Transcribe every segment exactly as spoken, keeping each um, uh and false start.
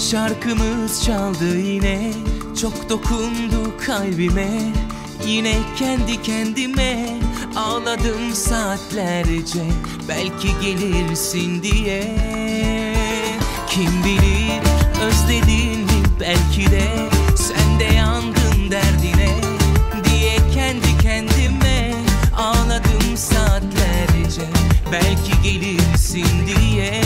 Şarkımız çaldı yine, çok dokundu kalbime. Yine kendi kendime ağladım saatlerce, belki gelirsin diye. Kim bilir özledin mi, belki de sen de yandın derdine diye kendi kendime ağladım saatlerce, belki gelirsin diye.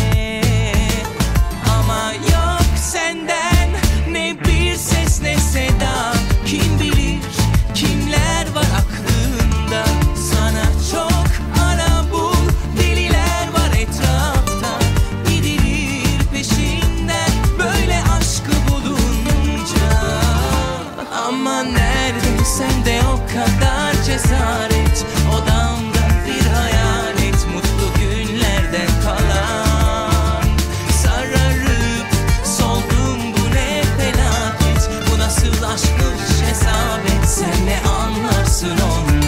Ama yok senden ne bir ses ne seda, kim bilir kimler var aklında. Sana çok ara bul, deliler var etrafta, gidilir peşinden böyle aşkı bulunca. Ama nerede sende o kadar cesaret, odamda bir hayalet, mutlu günlerden kalan. Sararıp soldum, bu ne felaket, bu nasıl aşkmış hesap et, sen ne anlarsın ondan.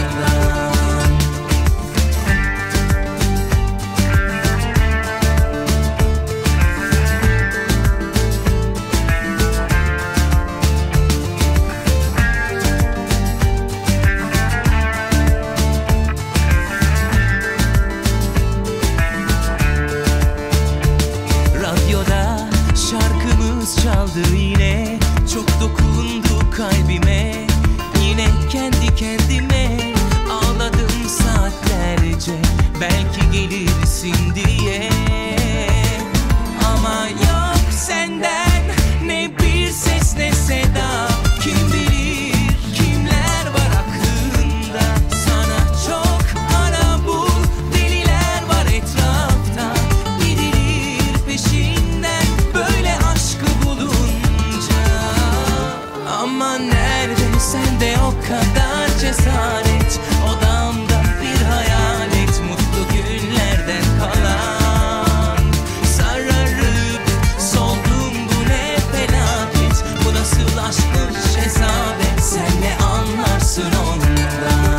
Radyoda şarkımız çaldı yine, çok dokundu kalbime. Yine kendi kendime ağladım saatlerce, belki gelirsin diye. Ama yok senden ne bir ses ne seda, kim bilir kimler var aklında. Sana çok ara bul, deliler var etrafta, gidilir peşinden böyle aşkı bulunca. Ama nerede sende o kadar cesaret, odamda bir hayalet, mutlu günlerden kalan. Sararıp soldum, bu ne felaket, bu nasıl aşkmış hesap et, sen ne anlarsın ondan.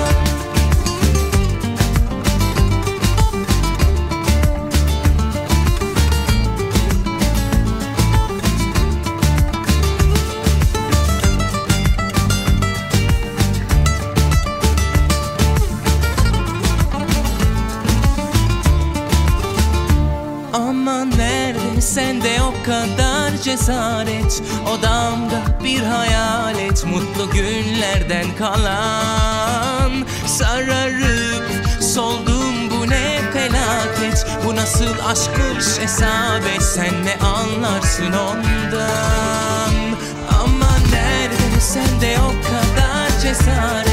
Ama nerede sende o kadar cesaret, odamda bir hayalet, mutlu günlerden kalan. Sararıp soldum, bu ne felaket, bu nasıl aşkmış hesap et, sen ne anlarsın ondan. Ama nerede sende o kadar cesaret,